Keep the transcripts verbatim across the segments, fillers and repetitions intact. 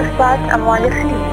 إخفاء أموال الخليج.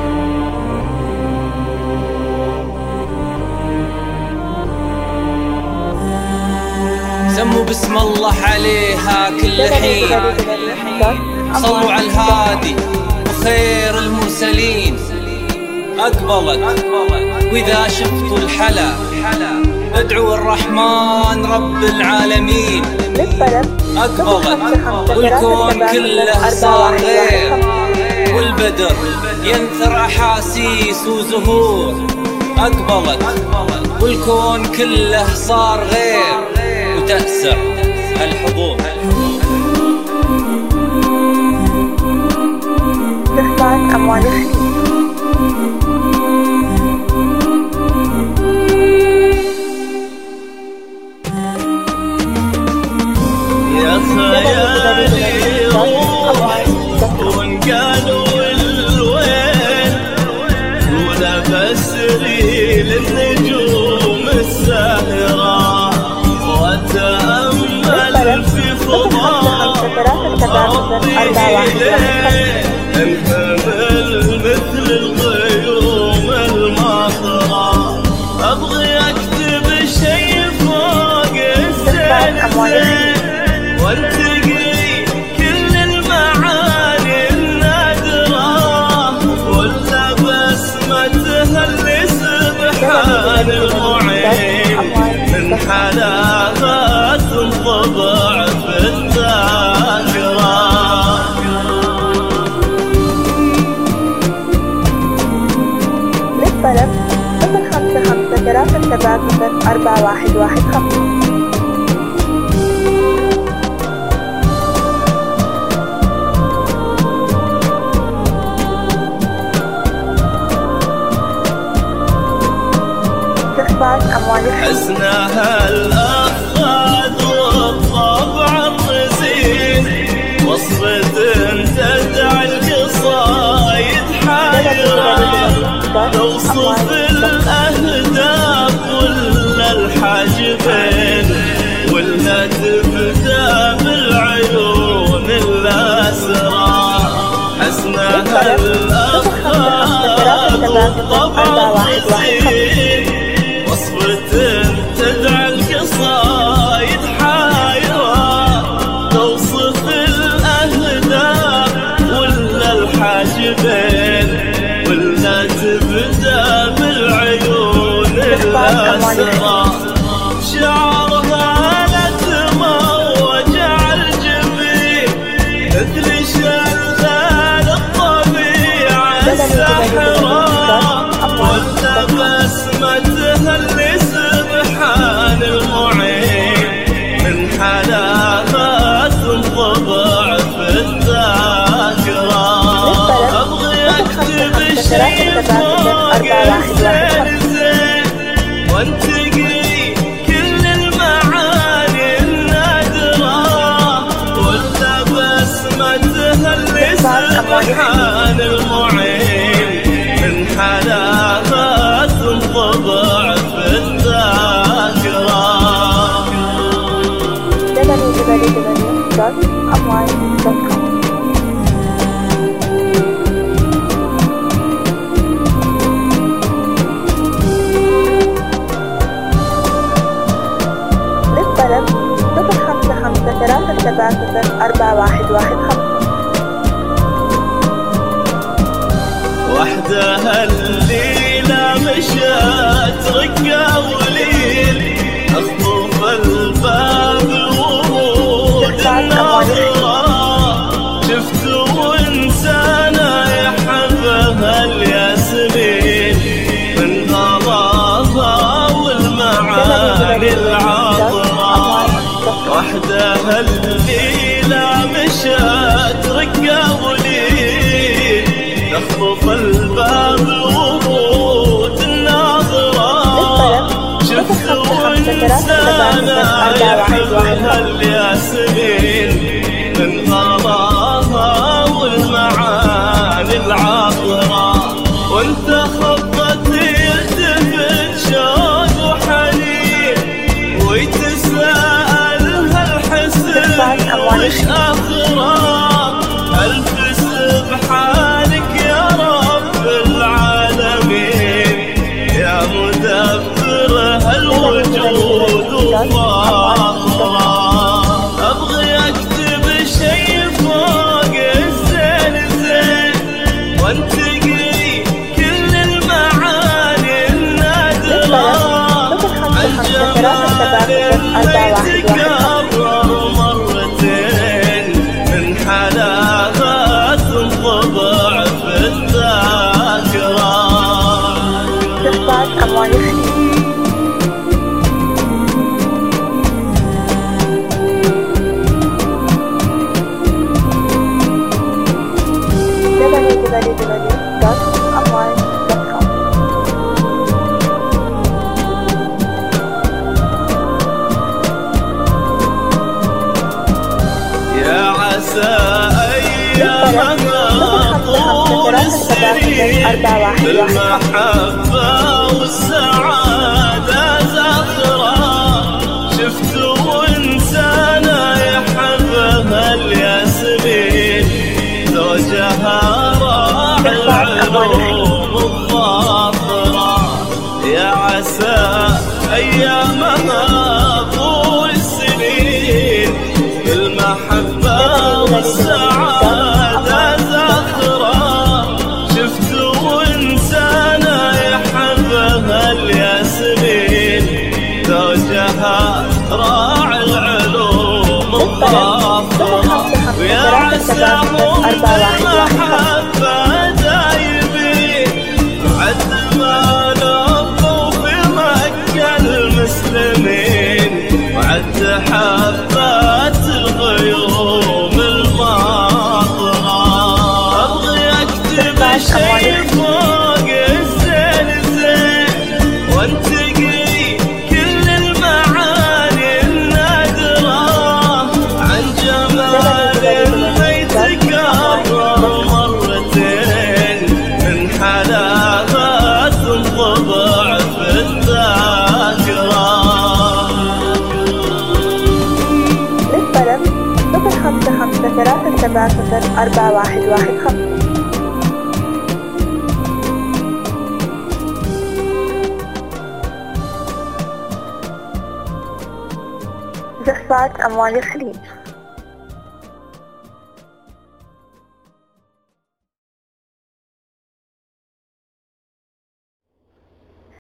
سموا بسم الله عليها كل حين، صلوا على الهادي وخير المرسلين. أقبلت وإذا شفتوا الحلا ادعوا الرحمن رب العالمين. أقبلت والكون كله صار غير، والبدر ينثر أحاسيس وزهور. أقبلت والكون كله صار غير، وتأثر الحضور. إخفاء أموال الخليج. يا خيالي روح وانقالوا الوين، ولا بسري للنجوم الساهرة، وأتأمل في فضاء ربي إليه، انحمل مثل الغيوم الماطرة. أبغي أكتب شي فوق الزين وانتقي كل المعاني النادرة، ولا بسمتها اللي سبحان المعين من حلاوة تنطبع في الذاكرة. للطلب صفر خمسة خمسة ثلاثة سبعة صفر أربعة واحد واحد خمسة. حزنها الأخذ والطبع الرزين، وصفة تدعي القصايد حيرة، توصف الأهداف ولا الحاجبين، ولا تبدأ بالعيون الأسرى. حزنها الأخذ والطبع الرزين، وصفة تدعى القصايد حيرة، توصف الأهداف ولا الحاجبين، ولا تبدأ بالعيون الأسرى. شعرها لتموج على الجبين مثل شلال الطبيعة الساحرة، ولا بسمتها اللي سبحان المعين من حلاوة تنطبع في الذاكرة. أبغي أكتب شي فوق الزين زين وانتقي كل المعاني النادرة، ولا بسمتها اللي سبحان المعين من حلاوة تنطبع في الذاكرة. دبليو دبليو دبليو دوت أموال دوت كوم. للطلب صفر خمسة خمسة ثلاثة سبعة صفر أربعة واحد واحد خمسة. وحدها الليلة مشات رقة وليل، أخطف الباب الورود الناظرة، شفت وإنسانة يحبها الياسمين من غراها والمعاني العاطرة. وحدها الليلة مشات رقة وليل، تخطف الباب الورود الناظرة، شفت وإنسانة يحبها الياسمين من غراها والمعاني العاطرة. وانت خطت يلتفت شوق وحنين، ويتساءل هالحسن وش آخره. ألف سبحانك يا وفاخرة. أبغي أكتب شي فوق الزين زين وانتقي كل المعاني النادرة عن جمال ما يتكرر مرتين من حلاوة تنطبع في الذاكرة. جفات أموال الخليج. دبليو دبليو دبليو دوت أموال دوت كوم. يا عسى أيامها طول السنين بالمحبة والسعادة زخرة شفت وإنسانة يحبها الياسمين زوجها راعي العلوم الظافرة. يا عسى أيامها طول السنين بالمحبة والسعادة زخرة شفت وإنسانة يحبها الياسمين زوجها راعي العلوم الظافرة. ويا عسى هم بالمحبة دايبين بعد ما لقوا في مكة المسلمين وعد حبات الغيوم الماطرة. أبغي أكتب شي فوق الزين زين وانتقي كل المعاني النادرة عن جمال ما يتكرر مرتين من حلاوة تنطبع في الذاكرة. للطلب صفر خمسة خمسة ثلاثة سبعة صفر أربعة واحد واحد خمسة. جفات أموال الخليج.